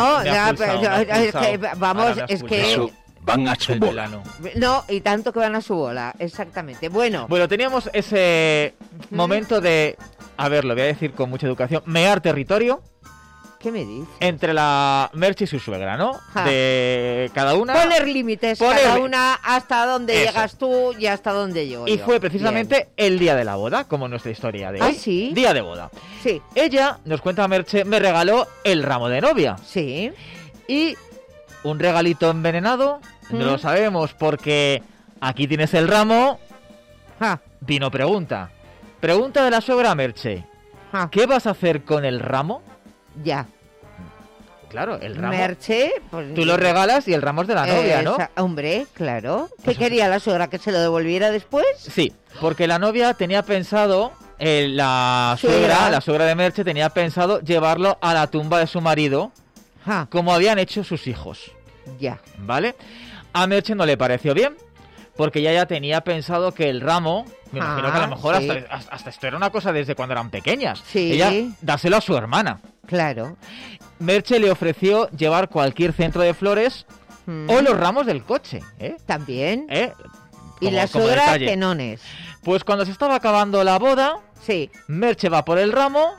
Es que eso van a su bola. No, y tanto que van a su bola, exactamente. Bueno, teníamos ese momento de, a ver, lo voy a decir con mucha educación, mear territorio. ¿Qué me dices? Entre la Merche y su suegra, ¿no? De cada una... Poner límites, cada una hasta dónde llegas tú y hasta dónde llego yo. Y fue precisamente el día de la boda, como nuestra historia de hoy. ¿Sí? Día de boda. Sí. Ella, nos cuenta Merche, me regaló el ramo de novia. Sí. Y un regalito envenenado, no lo sabemos porque aquí tienes el ramo. Vino pregunta. Pregunta de la suegra a Merche. ¿Qué vas a hacer con el ramo? Ya. Claro, el ramo. Merche, pues, tú lo regalas y el ramo es de la novia, ¿no? Hombre, claro. ¿Qué quería la suegra? ¿Que se lo devolviera después? Sí, porque la novia tenía pensado, la suegra de Merche tenía pensado llevarlo a la tumba de su marido, como habían hecho sus hijos. Ya. ¿Vale? A Merche no le pareció bien, porque ella ya tenía pensado que el ramo, me imagino que a lo mejor hasta esto era una cosa desde cuando eran pequeñas. Sí. Ella dárselo a su hermana. Claro. Merche le ofreció llevar cualquier centro de flores o los ramos del coche. También. Y Como, la suegra tenones. Pues cuando se estaba acabando la boda, Merche va por el ramo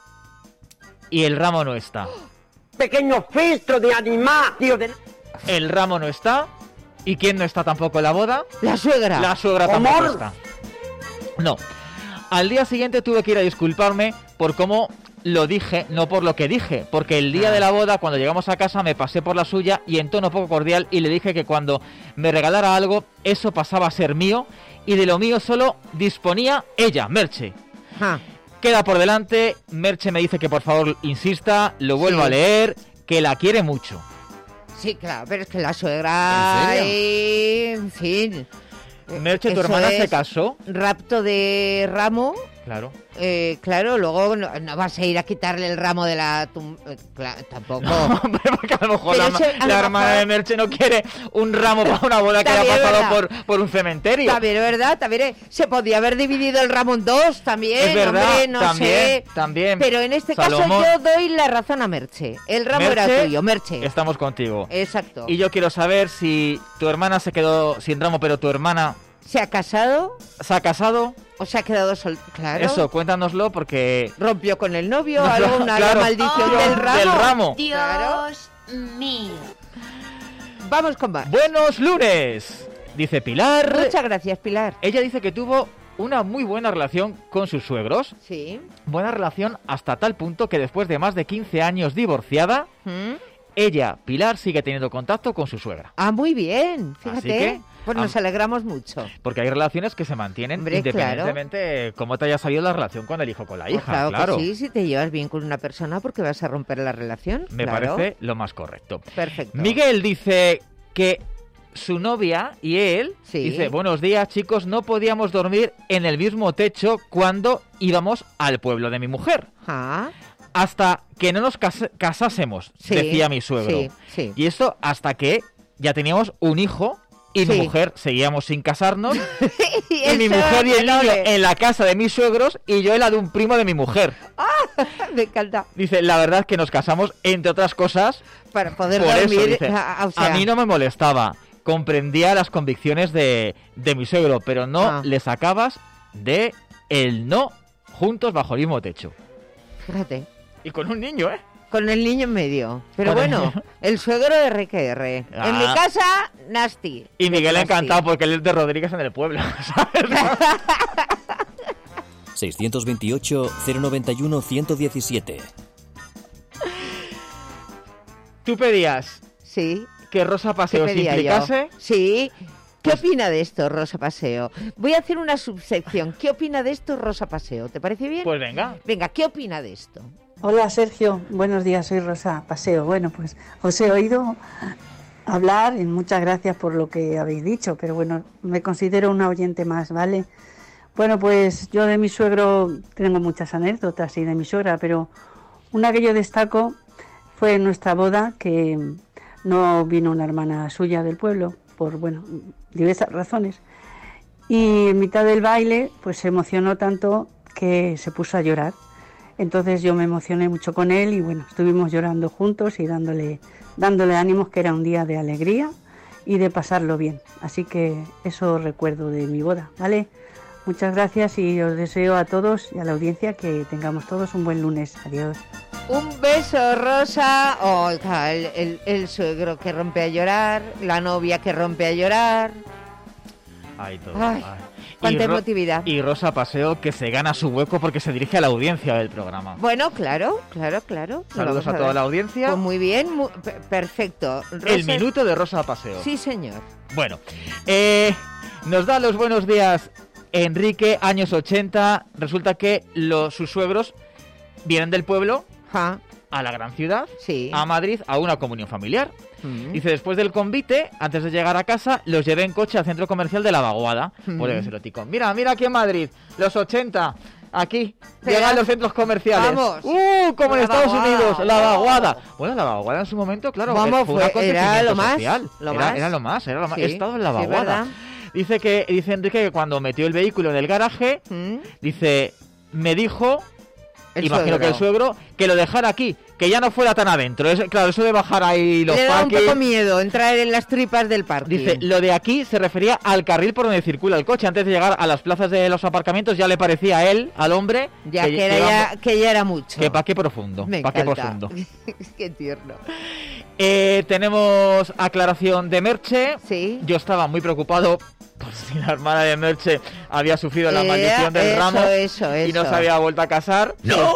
y el ramo no está. Pequeño filtro de animal, tío. El ramo no está. ¿Y quién no está tampoco en la boda? La suegra. La suegra tampoco está. No. Al día siguiente tuve que ir a disculparme por cómo lo dije, no por lo que dije. Porque el día de la boda, cuando llegamos a casa, me pasé por la suya y en tono poco cordial y le dije que cuando me regalara algo, eso pasaba a ser mío y de lo mío solo disponía ella, Merche. Queda por delante, Merche me dice que por favor insista, lo vuelvo a leer, que la quiere mucho. Sí, claro, pero es que la suegra... En fin... Merche, tu hermana se casó. Rapto de ramo. Claro. Claro, luego no vas a ir a quitarle el ramo de la tampoco. No, porque a lo mejor la hermana de Merche no quiere un ramo para una boda que haya pasado por un cementerio. También es verdad, también se podía haber dividido el ramo en dos también. Es verdad, hombre, no sé. También. Pero en este caso yo doy la razón a Merche. El ramo era tuyo, Merche. Estamos contigo. Exacto. Y yo quiero saber si tu hermana se quedó sin ramo, pero tu hermana... ¿Se ha casado? ¿Se ha casado? ¿O se ha quedado claro? Eso, cuéntanoslo porque... ¿Rompió con el novio? ¿Alguna maldición del ramo? Dios mío. Vamos con más. ¡Buenos lunes! Dice Pilar. Muchas gracias, Pilar. Ella dice que tuvo una muy buena relación con sus suegros. Sí. Buena relación hasta tal punto que después de más de 15 años divorciada... Ella, Pilar, sigue teniendo contacto con su suegra. Ah, muy bien, fíjate. Así que, pues nos alegramos mucho. Porque hay relaciones que se mantienen independientemente de cómo te haya salido la relación con el hijo o con la hija. Claro que sí, si te llevas bien con una persona porque vas a romper la relación. Me parece lo más correcto. Perfecto. Miguel dice que su novia y él, dice, buenos días chicos, no podíamos dormir en el mismo techo cuando íbamos al pueblo de mi mujer. Hasta que no nos casásemos, decía mi suegro. Y esto hasta que ya teníamos un hijo y mi mujer seguíamos sin casarnos. y mi mujer y el niño en la casa de mis suegros y yo en la de un primo de mi mujer. Me encanta. Dice, la verdad es que nos casamos, entre otras cosas, para poder dormir. Eso, dice, a mí no me molestaba. Comprendía las convicciones de mi suegro, pero no le sacabas de el no juntos bajo el mismo techo. Fíjate. Y con un niño, Con el niño en medio. Pero bueno, el suegro de RQR. En mi casa, nasty. Y Miguel encantado porque él es de Rodríguez en el pueblo, ¿sabes? 628 091 117. ¿Tú pedías Sí. que Rosa ¿Qué Paseo se pedía implicase? yo? Sí. ¿Qué opina de esto, Rosa Paseo? Voy a hacer una subsección. ¿Qué opina de esto, Rosa Paseo? ¿Te parece bien? Pues venga. Venga, ¿qué opina de esto? Hola Sergio, buenos días, soy Rosa Paseo. Bueno, pues os he oído hablar y muchas gracias por lo que habéis dicho, pero bueno, me considero una oyente más, ¿vale? Bueno, pues yo de mi suegro tengo muchas anécdotas y de mi suegra, pero una que yo destaco fue en nuestra boda, que no vino una hermana suya del pueblo, por, bueno, diversas razones. Y en mitad del baile, pues se emocionó tanto que se puso a llorar. Entonces yo me emocioné mucho con él y bueno, estuvimos llorando juntos y dándole ánimos, que era un día de alegría y de pasarlo bien. Así que eso recuerdo de mi boda, ¿vale? Muchas gracias y os deseo a todos y a la audiencia que tengamos todos un buen lunes. Adiós. Un beso, Rosa. Oiga, el suegro que rompe a llorar, la novia que rompe a llorar. Ay, todo. Ay, cuánta emotividad. Y Rosa Paseo, que se gana su hueco porque se dirige a la audiencia del programa. Bueno, claro. Saludos a toda la audiencia. Pues muy bien, perfecto. Rosa... El minuto de Rosa Paseo. Sí, señor. Bueno, nos da los buenos días Enrique, años 80. Resulta que sus suegros vienen del pueblo a la gran ciudad, a Madrid, a una comunión familiar. Dice, después del convite, antes de llegar a casa, los llevé en coche al centro comercial de La Vaguada. Por el erótico. Mira aquí en Madrid, los 80, aquí, llegan los centros comerciales. Vamos. Como en La Estados Vaguada. Unidos, La Vaguada. Bueno, La Vaguada en su momento, claro, Vamos, fue un acontecimiento era lo más, social. lo Era lo más. Sí, He estado en La sí, Vaguada. ¿verdad? Dice Enrique que cuando metió el vehículo en el garaje, dice, me dijo, imagino que el suegro, que lo dejara aquí, que ya no fuera tan adentro. Claro, eso de bajar ahí los Le da un parques. poco miedo entrar en las tripas del parque. Dice, lo de aquí se refería al carril por donde circula el coche. Antes de llegar a las plazas de los aparcamientos ya le parecía a él, al hombre, que ya era mucho. Que pa' qué profundo. Me pa' qué encanta. profundo. Qué tierno. Tenemos aclaración de Merche. Sí. Yo estaba muy preocupado por si la hermana de Merche había sufrido la maldición del ramo y no se había vuelto a casar. No.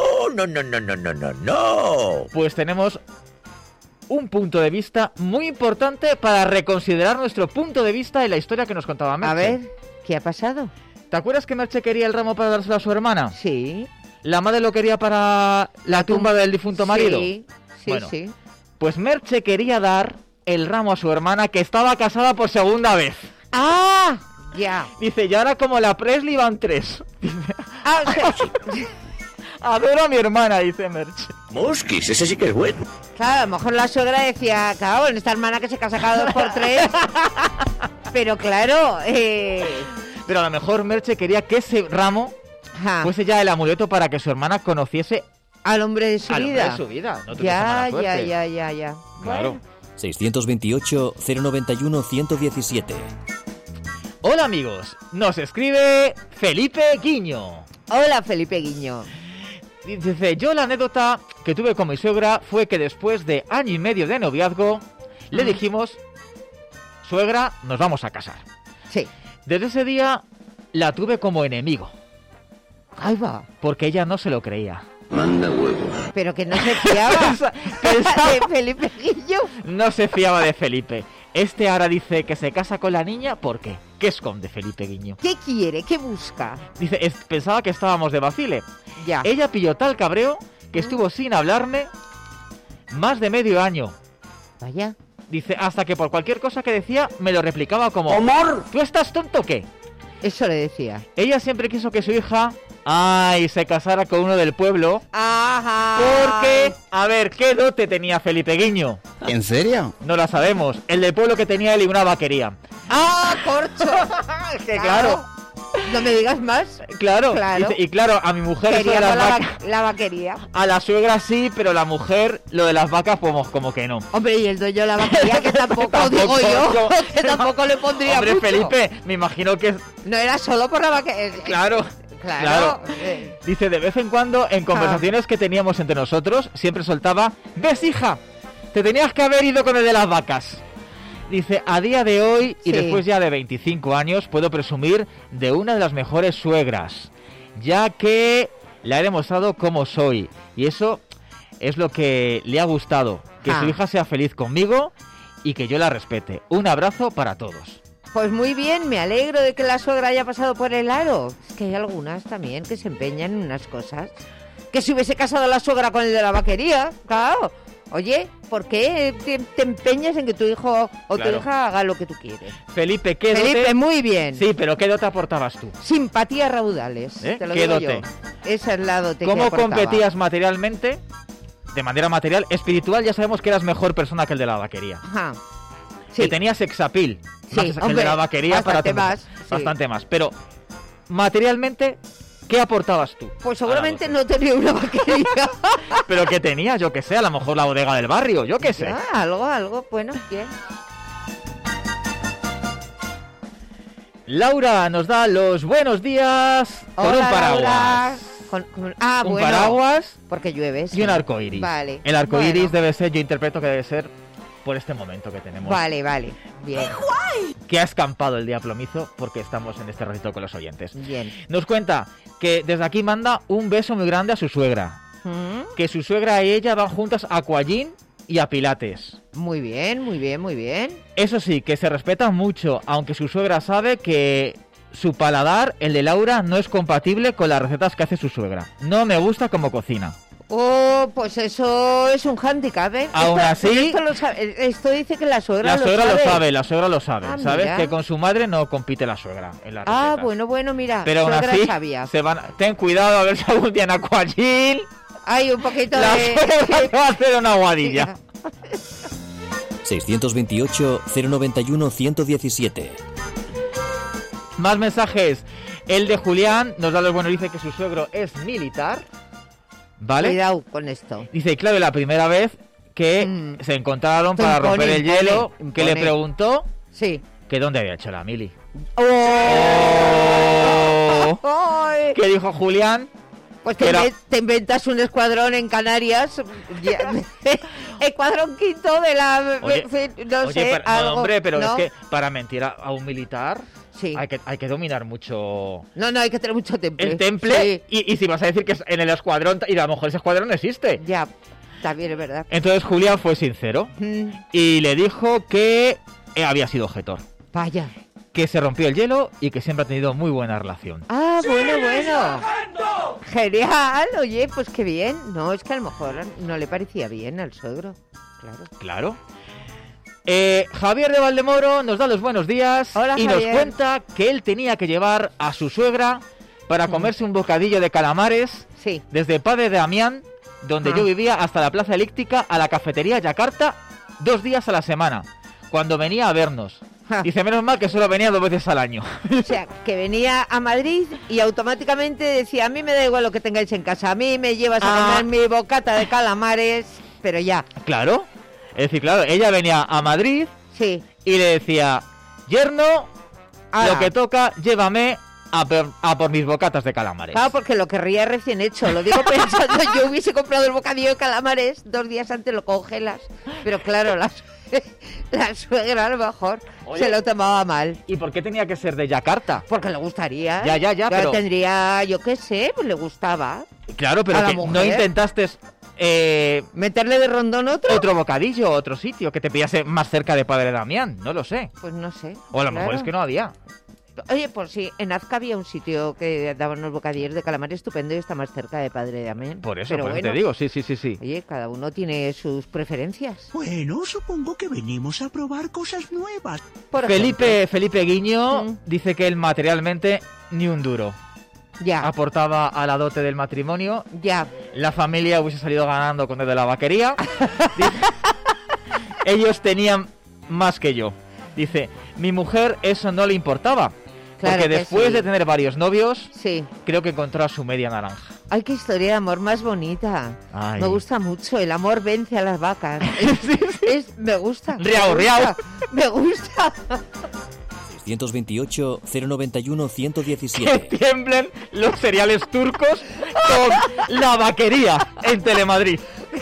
Pues tenemos un punto de vista muy importante para reconsiderar nuestro punto de vista en la historia que nos contaba Merche. A ver, ¿qué ha pasado? ¿Te acuerdas que Merche quería el ramo para dárselo a su hermana? Sí. ¿La madre lo quería para la tumba del difunto marido? Sí. Bueno, pues Merche quería dar el ramo a su hermana, que estaba casada por segunda vez. ¡Ah! Ya. Dice, y ahora como la Presley van 3. Adoro a mi hermana, dice Merche. Mosquis, ese sí que es bueno. Claro, a lo mejor la suegra decía, claro, en esta hermana que se casa cada 2 por 3. Pero claro, Pero a lo mejor Merche quería que ese ramo fuese ya el amuleto para que su hermana conociese al hombre de su vida. No Ya. Claro. Bueno. 628 091 117. Hola amigos, nos escribe Felipe Guiño. Hola Felipe Guiño. Dice, yo la anécdota que tuve con mi suegra fue que después de año y medio de noviazgo le dijimos, suegra, nos vamos a casar. Sí. Desde ese día la tuve como enemigo. Ahí va. Porque ella no se lo creía. Manda huevos. Pero que no se fiaba de Felipe Guillo. No se fiaba de Felipe. Este ahora dice que se casa con la niña, ¿por qué? ¿Qué esconde Felipe Guiño? ¿Qué quiere? ¿Qué busca? Dice, pensaba que estábamos de vacile. Ya. Ella pilló tal cabreo que estuvo sin hablarme más de medio año. Vaya. Dice, hasta que por cualquier cosa que decía me lo replicaba como, ¡Amor! ¿Tú estás tonto o qué? Eso le decía. Ella siempre quiso que su hija, se casara con uno del pueblo. Ajá. Porque, a ver, ¿qué dote tenía Felipe Guiño? ¿En serio? No la sabemos. El del pueblo que tenía él y una vaquería. ¡Ah, corcho! Que claro. No me digas más. Claro. Y claro, a mi mujer eso de la vaquería. A la suegra sí, pero la mujer, lo de las vacas, pues como que no. Hombre, y el dueño de la vaquería, que tampoco digo yo, que tampoco le pondría Hombre, mucho. Felipe, me imagino que... No era solo por la vaquería. Claro. Dice, de vez en cuando, en conversaciones que teníamos entre nosotros, siempre soltaba, ¿ves, hija? Te tenías que haber ido con el de las vacas. Dice, a día de hoy, y después ya de 25 años, puedo presumir de una de las mejores suegras. ya que le he demostrado cómo soy. Y eso es lo que le ha gustado. Que su hija sea feliz conmigo y que yo la respete. Un abrazo para todos. Pues muy bien, me alegro de que la suegra haya pasado por el aro. Es que hay algunas también que se empeñan en unas cosas. Que si hubiese casado la suegra con el de la vaquería, claro. Oye, ¿por qué te empeñas en que tu hijo o tu hija haga lo que tú quieres? Felipe, ¿qué dote? Felipe, muy bien. Sí, pero ¿qué dote aportabas tú? Simpatía raudales, te lo ¿Qué digo dote? yo. Esa es la dote ¿Cómo que aportaba. competías materialmente? De manera material, espiritual, ya sabemos que eras mejor persona que el de la vaquería. Ajá. Sí. Que tenías sexapil. Sí, más que el de la vaquería. bastante más. Sí. Bastante más. Pero, materialmente, ¿qué aportabas tú? Pues seguramente no tenía una vaquería. ¿Pero qué tenías? Yo qué sé, a lo mejor la bodega del barrio, yo qué sé. Algo, bueno, bien. Laura nos da los buenos días con Hola, un paraguas. Laura. Un bueno, paraguas porque llueve, sí. Y un arcoiris. Vale. El arcoiris debe ser, yo interpreto que debe ser por este momento que tenemos. Vale, bien. Que ha escampado el día plomizo porque estamos en este ratito con los oyentes. Bien. Nos cuenta que desde aquí manda un beso muy grande a su suegra. Que su suegra y ella van juntas a Aquagym y a Pilates. Muy bien. Eso sí, que se respetan mucho, aunque su suegra sabe que su paladar, el de Laura, no es compatible con las recetas que hace su suegra. No me gusta como cocina. Oh, pues eso es un hándicap, ¿eh? Aún así... Esto dice que la suegra lo sabe. La suegra lo sabe. Ah, ¿Sabes? mira. Que con su madre no compite la suegra en las Ah, recetas. bueno, mira. Pero aún suegra así, sabía. ten cuidado a ver si algún día en Aquagym Hay un poquito la de... suegra te va a hacer una aguadilla. 628 091 117. Más mensajes. El de Julián nos da los buenos, dice que su suegro es militar. ¿Vale? Cuidado con esto. Dice, y claro, la primera vez que se encontraron para romper el hielo, que le preguntó que dónde había hecho la mili. ¿Qué dijo Julián? Pues te inventas un escuadrón en Canarias, escuadrón quinto de la... hombre, pero ¿no? es que para mentir a un militar hay que dominar mucho... No, hay que tener mucho temple. El temple, y si vas a decir que es en el escuadrón, y a lo mejor ese escuadrón no existe. Ya, también es verdad. Entonces Julián fue sincero y le dijo que había sido objetor. Vaya. Que se rompió el hielo y que siempre ha tenido muy buena relación. Ah, bueno. Genial, oye, pues qué bien. No, es que a lo mejor no le parecía bien al suegro. Claro. Javier de Valdemoro nos da los buenos días. Hola, y Javier. nos cuenta que él tenía que llevar a su suegra para comerse un bocadillo de calamares desde Padre de Damián, donde yo vivía, hasta la Plaza Elíptica, a la cafetería Yakarta, 2 días a la semana, cuando venía a vernos. Dice, menos mal que solo venía 2 veces al año. O sea, que venía a Madrid y automáticamente decía, a mí me da igual lo que tengáis en casa, a mí me llevas a comer mi bocata de calamares, pero ya. Claro. Es decir, claro, ella venía a Madrid y le decía, yerno, lo que toca, llévame a por mis bocatas de calamares. Claro, porque lo querría recién hecho. Lo digo pensando, yo hubiese comprado el bocadillo de calamares 2 días antes, lo congelas. Pero claro, la suegra a lo mejor se lo tomaba mal. ¿Y por qué tenía que ser de Yakarta? Porque le gustaría. Ya, pero... tendría, yo qué sé, pues le gustaba. Claro, pero que no intentaste... meterle de rondón otro bocadillo, otro sitio que te pillase más cerca de Padre Damián, no lo sé. Pues no sé. O a lo mejor es que no había. Oye, por si en Azca había un sitio que daba unos bocadillos de calamar estupendo y está más cerca de Padre Damián. Por eso te digo, sí. Oye, cada uno tiene sus preferencias. Bueno, supongo que venimos a probar cosas nuevas. Felipe Guiño dice que él materialmente ni un duro. Ya. Aportaba a la dote del matrimonio. Ya. La familia hubiese salido ganando con el de la vaquería. Ellos tenían más que yo. Dice, mi mujer eso no le importaba. Claro, porque después de tener varios novios, creo que encontró a su media naranja. Ay, qué historia de amor más bonita. Ay. Me gusta mucho. El amor vence a las vacas. Me gusta. Riau. Me gusta. 628 091 117. Que tiemblen los cereales turcos con la vaquería en Telemadrid.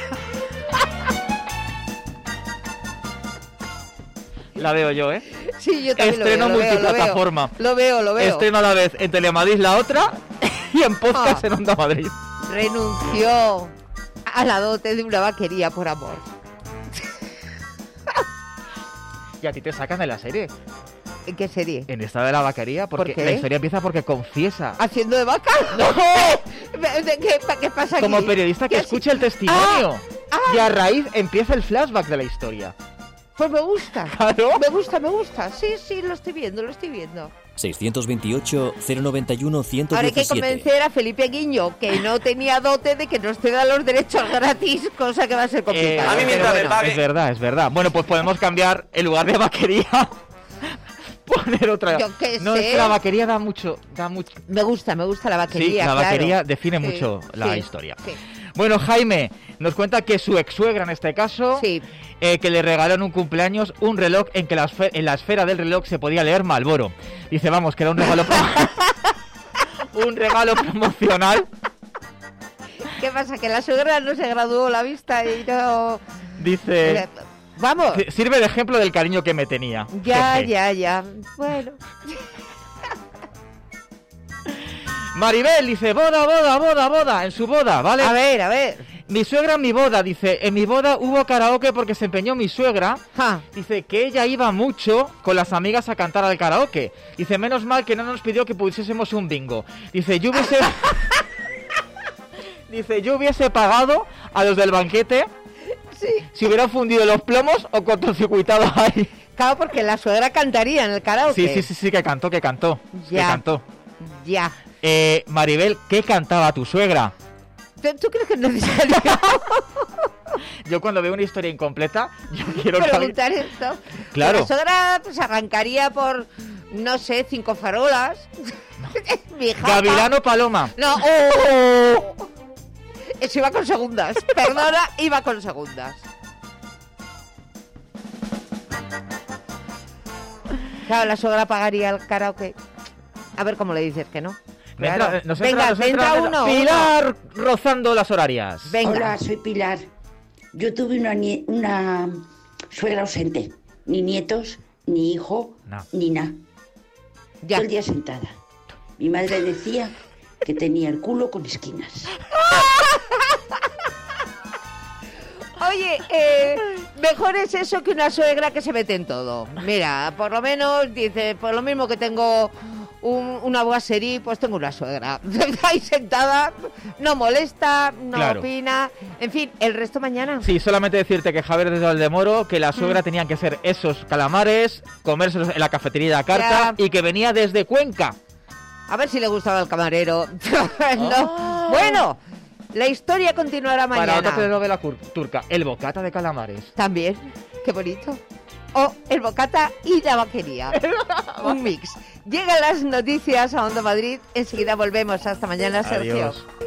La veo yo, ¿eh? Sí, yo también Estreno lo veo, multiplataforma. Lo veo. Estreno a la vez en Telemadrid la otra y en podcast en Onda Madrid. Renunció a la dote de una vaquería por amor. Y a ti te sacan de la serie. ¿En qué serie? En esta de la vaquería, porque ¿Por qué? la historia empieza porque confiesa. ¿Haciendo de vaca? ¡No! ¿Qué pasa aquí? Como periodista que ¿Qué escucha el testimonio. Y a raíz empieza el flashback de la historia. Pues me gusta. Claro. Me gusta. Sí, lo estoy viendo. 628-091-117. Ahora hay que convencer a Felipe Guiño, que no tenía dote, de que nos ceda los derechos gratis, cosa que va a ser complicada. A mí mientras me pague. Es verdad. Bueno, pues podemos cambiar en lugar de vaquería. Poner otra. Yo qué No, sé. es que la vaquería da mucho. Me gusta la vaquería. Sí, la claro. vaquería define Sí, mucho la sí, historia. sí. Bueno, Jaime nos cuenta que su ex-suegra, en este caso, que le regaló en un cumpleaños un reloj en que en la esfera del reloj se podía leer Marlboro. Dice, vamos, que era un regalo un regalo promocional. ¿Qué pasa? Que la suegra no se graduó la vista y no... Dice... Vamos. Sirve de ejemplo del cariño que me tenía. Ya. Bueno. Maribel dice, boda, en su boda, ¿vale? A ver. Mi suegra en mi boda, dice, en mi boda hubo karaoke porque se empeñó mi suegra. Dice que ella iba mucho con las amigas a cantar al karaoke. Dice, menos mal que no nos pidió que pusiésemos un bingo. Dice, yo hubiese pagado a los del banquete si hubieran fundido los plomos o cortocircuitado ahí. Claro, porque la suegra cantaría en el karaoke. Sí, que cantó. Ya. Maribel, ¿qué cantaba tu suegra? ¿Tú crees que es necesario Yo cuando veo una historia incompleta, yo quiero preguntar esto? Claro. La suegra pues arrancaría por, no sé, 5 farolas. Gavilano Paloma. No, Eso iba con segundas. Perdona, iba con segundas. Claro, la suegra pagaría el karaoke. A ver cómo le dices que no. Claro. Venga, entra uno. Pilar rozando las horarias. Venga. Hola, soy Pilar. Yo tuve una suegra ausente. Ni nietos, ni hijo, ni nada. Todo el día sentada. Mi madre decía que tenía el culo con esquinas. Oye, mejor es eso que una suegra que se mete en todo. Mira, por lo menos, dice, por lo mismo que tengo una boiserie, pues tengo una suegra. Ahí sentada, no molesta, no opina. En fin, el resto mañana. Sí, solamente decirte que Javier desde Valdemoro, que la suegra tenían que ser esos calamares, comérselos en la cafetería de la carta y que venía desde Cuenca. A ver si le gustaba el camarero. No. Bueno, la historia continuará mañana. Para otra telenovela turca, el bocata de calamares. También, qué bonito. O el bocata y la vaquería. Un mix. Llegan las noticias a Onda Madrid. Enseguida volvemos. Hasta mañana, Sergio. Adiós.